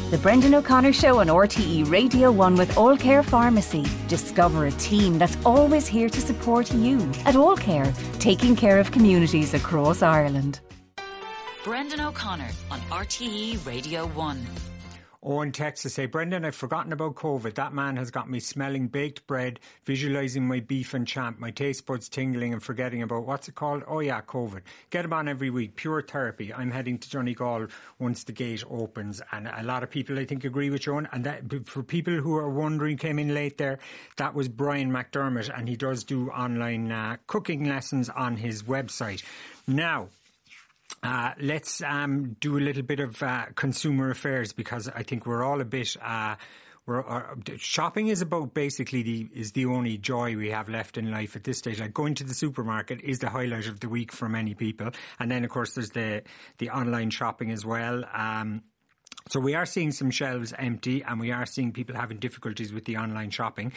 The Brendan O'Connor Show on RTE Radio 1 with All Care Pharmacy. Discover a team that's always here to support you. At All Care, taking care of communities across Ireland. Brendan O'Connor on RTE Radio 1. Owen texts to say, Brendan, I've forgotten about COVID. That man has got me smelling baked bread, visualising my beef and champ, my taste buds tingling and forgetting about, what's it called? Oh yeah, COVID. Get him on every week. Pure therapy. I'm heading to Donegal once the gate opens. And a lot of people, I think, agree with Owen. And that, for people who are wondering, came in late there, that was Brian McDermott, and he does do online cooking lessons on his website. Now, let's do a little bit of consumer affairs, because I think we're all a bit. Shopping is about basically the only joy we have left in life at this stage. Like going to the supermarket is the highlight of the week for many people, and then of course there's the online shopping as well. So we are seeing some shelves empty, and we are seeing people having difficulties with the online shopping.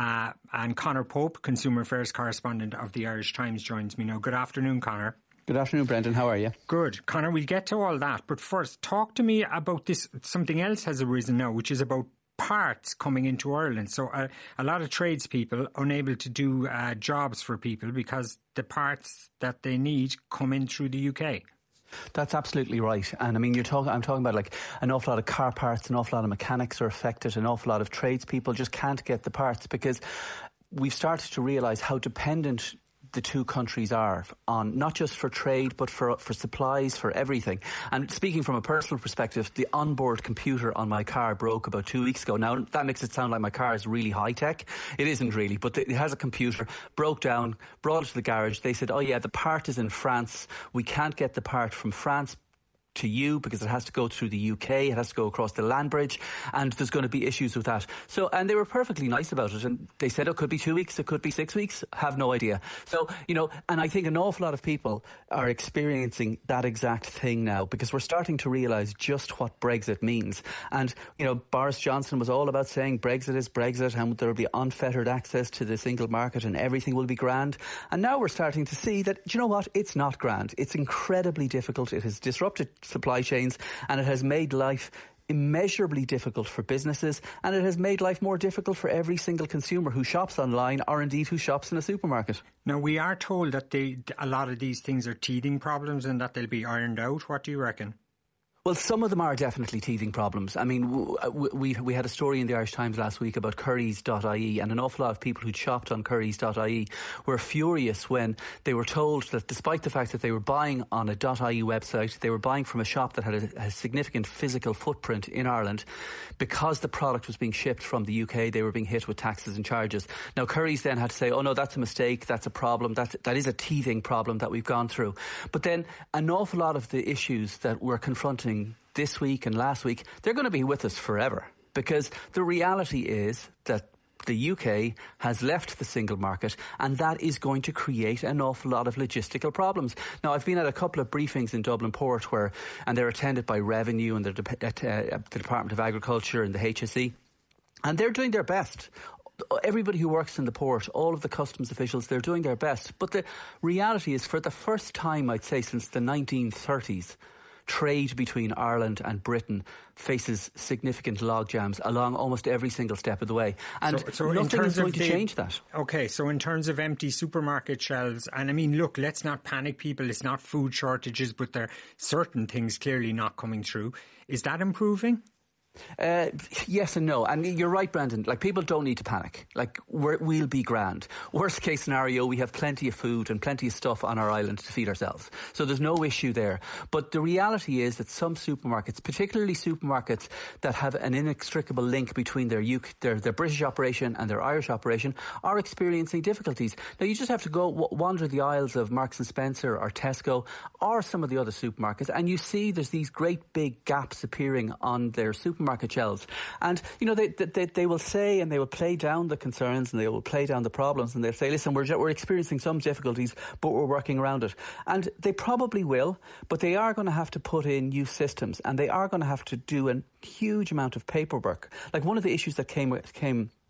And Conor Pope, consumer affairs correspondent of the Irish Times, joins me now. Good afternoon, Conor. Good afternoon, Brendan. How are you? Good. Conor, we'll get to all that. But first, talk to me about this. Something else has arisen now, which is about parts coming into Ireland. So a lot of tradespeople unable to do jobs for people because the parts that they need come in through the UK. That's absolutely right. And I mean, I'm talking about like an awful lot of car parts, an awful lot of mechanics are affected, an awful lot of tradespeople just can't get the parts, because we've started to realise how dependent the two countries are on, not just for trade but for supplies, for everything. And speaking from a personal perspective, the onboard computer on my car broke about 2 weeks ago. Now that makes it sound like my car is really high tech. It isn't really, but it has a computer, broke down, brought it to the garage. They said, oh yeah, the part is in France. We can't get the part from France to you because it has to go through the UK, it has to go across the land bridge, and there's going to be issues with that. So, and they were perfectly nice about it, and they said it could be 2 weeks, it could be 6 weeks, have no idea. So, and I think an awful lot of people are experiencing that exact thing now, because we're starting to realise just what Brexit means. And, Boris Johnson was all about saying Brexit is Brexit, and there will be unfettered access to the single market and everything will be grand. And now we're starting to see that, do you know what, it's not grand. It's incredibly difficult. It has disrupted supply chains, and it has made life immeasurably difficult for businesses, and it has made life more difficult for every single consumer who shops online or indeed who shops in a supermarket. Now, we are told that a lot of these things are teething problems and that they'll be ironed out. What do you reckon? Well, some of them are definitely teething problems. I mean, we had a story in the Irish Times last week about Currys.ie, and an awful lot of people who shopped on Currys.ie were furious when they were told that despite the fact that they were buying on a .ie website, they were buying from a shop that had a significant physical footprint in Ireland, because the product was being shipped from the UK, they were being hit with taxes and charges. Now, Currys then had to say, oh no, that's a mistake, that's a problem, that is a teething problem that we've gone through. But then an awful lot of the issues that we're confronting this week and last week, they're going to be with us forever, because the reality is that the UK has left the single market, and that is going to create an awful lot of logistical problems. Now, I've been at a couple of briefings in Dublin Port and they're attended by Revenue and the Department of Agriculture and the HSE, and they're doing their best. Everybody who works in the port, all of the customs officials, they're doing their best. But the reality is, for the first time, I'd say, since the 1930s, trade between Ireland and Britain faces significant logjams along almost every single step of the way. And so nothing is going to change that. Okay, so in terms of empty supermarket shelves, and I mean, look, let's not panic people. It's not food shortages, but there are certain things clearly not coming through. Is that improving? Yes and no. And you're right, Brendan. Like, people don't need to panic. Like, we'll be grand. Worst case scenario, we have plenty of food and plenty of stuff on our island to feed ourselves. So there's no issue there. But the reality is that some supermarkets, particularly supermarkets that have an inextricable link between their British operation and their Irish operation, are experiencing difficulties. Now, you just have to go wander the aisles of Marks and Spencer or Tesco or some of the other supermarkets, and you see there's these great big gaps appearing on their supermarket shelves. And, they will say, and they will play down the concerns and they will play down the problems, and they'll say, listen, we're experiencing some difficulties, but we're working around it. And they probably will, but they are going to have to put in new systems, and they are going to have to do a huge amount of paperwork. Like, one of the issues that came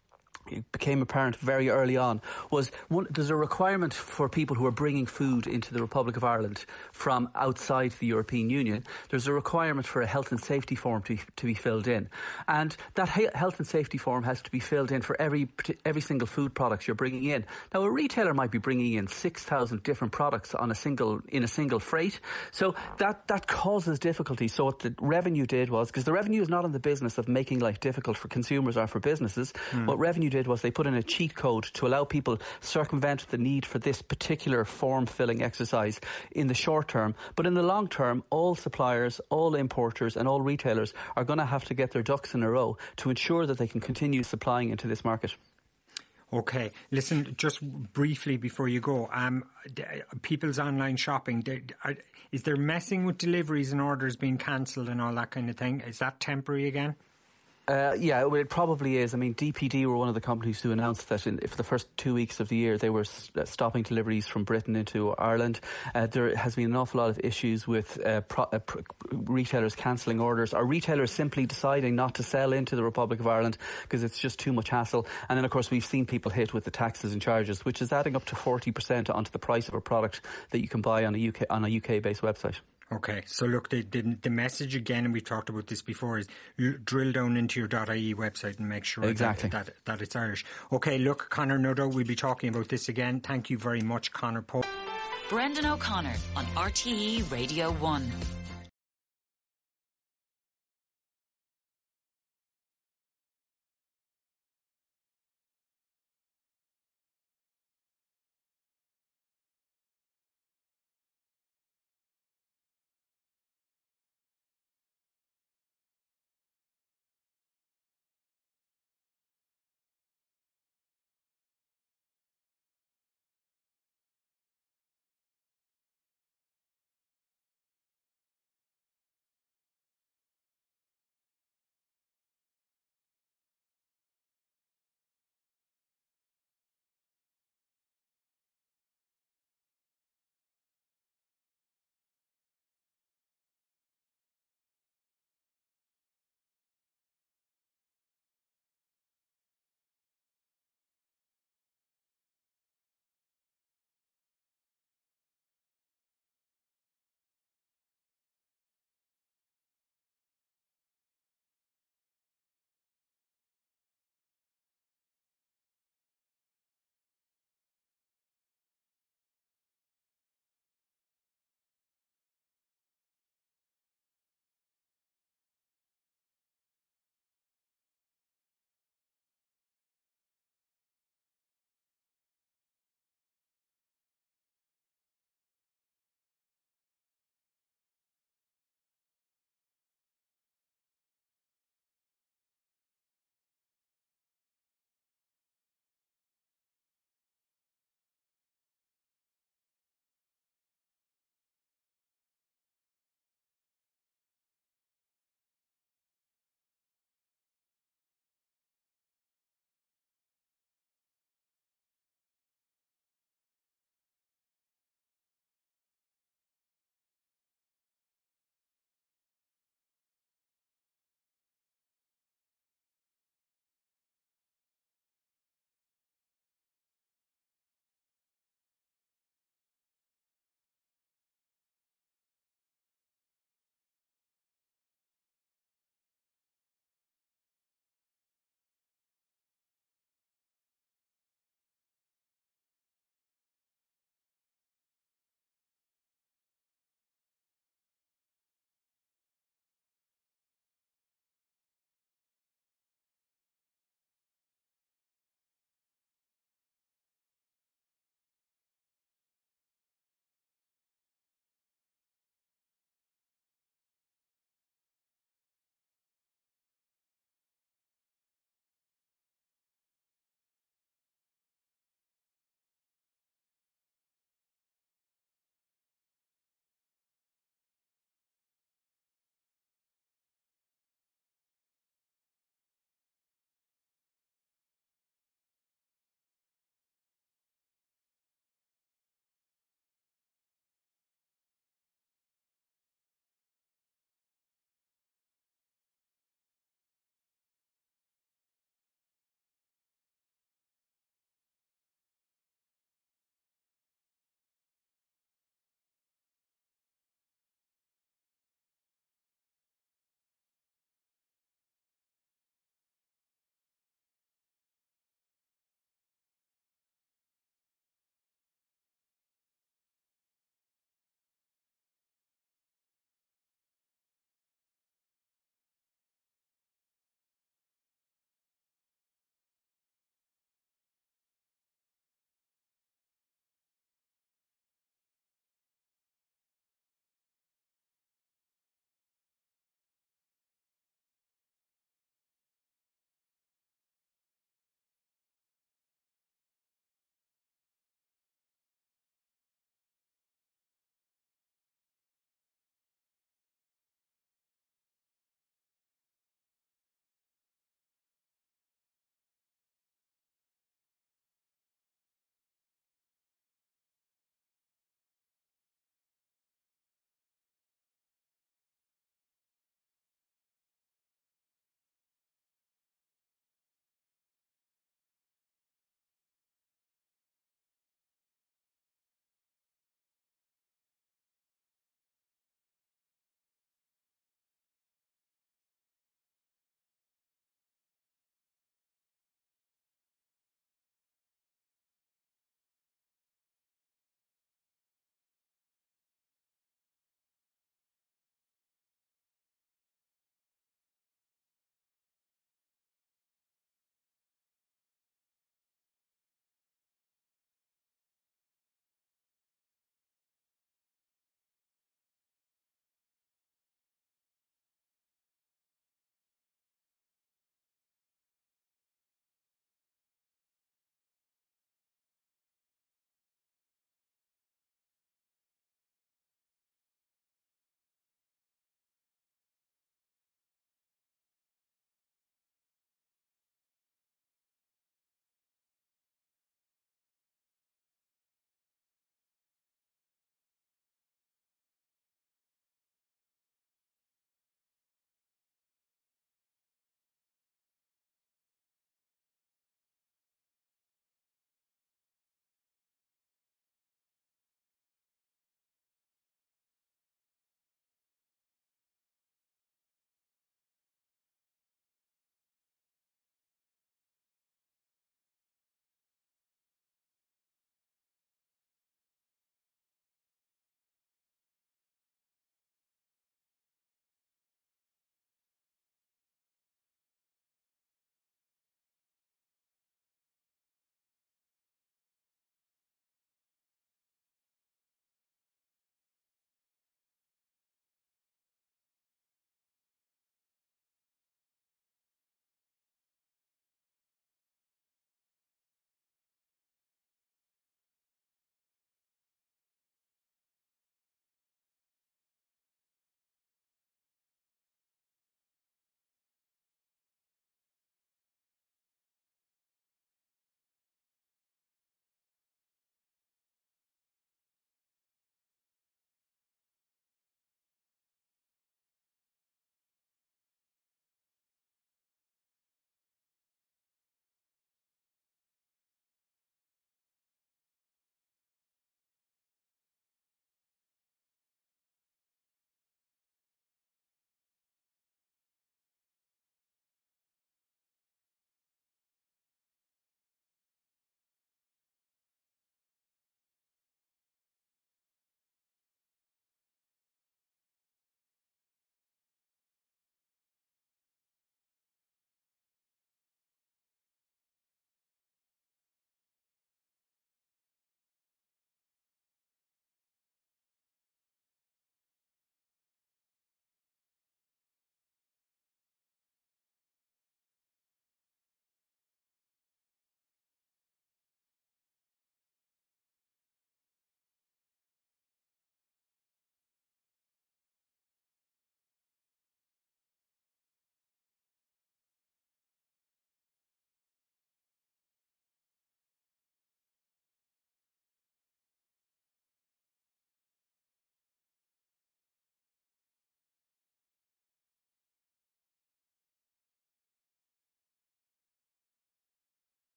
became apparent very early on was there's a requirement for people who are bringing food into the Republic of Ireland from outside the European Union. There's a requirement for a health and safety form to be filled in, and that health and safety form has to be filled in for every single food product you're bringing in. Now, a retailer might be bringing in 6,000 different products in a single freight, so that causes difficulty. So what the revenue did was, because the revenue is not in the business of making life difficult for consumers or for businesses, what revenue did was they put in a cheat code to allow people circumvent the need for this particular form filling exercise in the short term. But in the long term, all suppliers, all importers and all retailers are going to have to get their ducks in a row to ensure that they can continue supplying into this market. Okay, listen, just briefly before you go, people's online shopping, is there messing with deliveries and orders being cancelled and all that kind of thing? Is that temporary again? Yeah, well, it probably is. I mean, DPD were one of the companies who announced that for the first 2 weeks of the year they were stopping deliveries from Britain into Ireland. There has been an awful lot of issues with retailers cancelling orders, or retailers simply deciding not to sell into the Republic of Ireland because it's just too much hassle. And then, of course, we've seen people hit with the taxes and charges, which is adding up to 40% onto the price of a product that you can buy on a UK-based website. Okay, so look, the message again, and we've talked about this before, is drill down into your .ie website and make sure exactly that it's Irish. Okay, look, Conor, no doubt we'll be talking about this again. Thank you very much, Conor Pope. Brendan O'Connor on RTE Radio 1.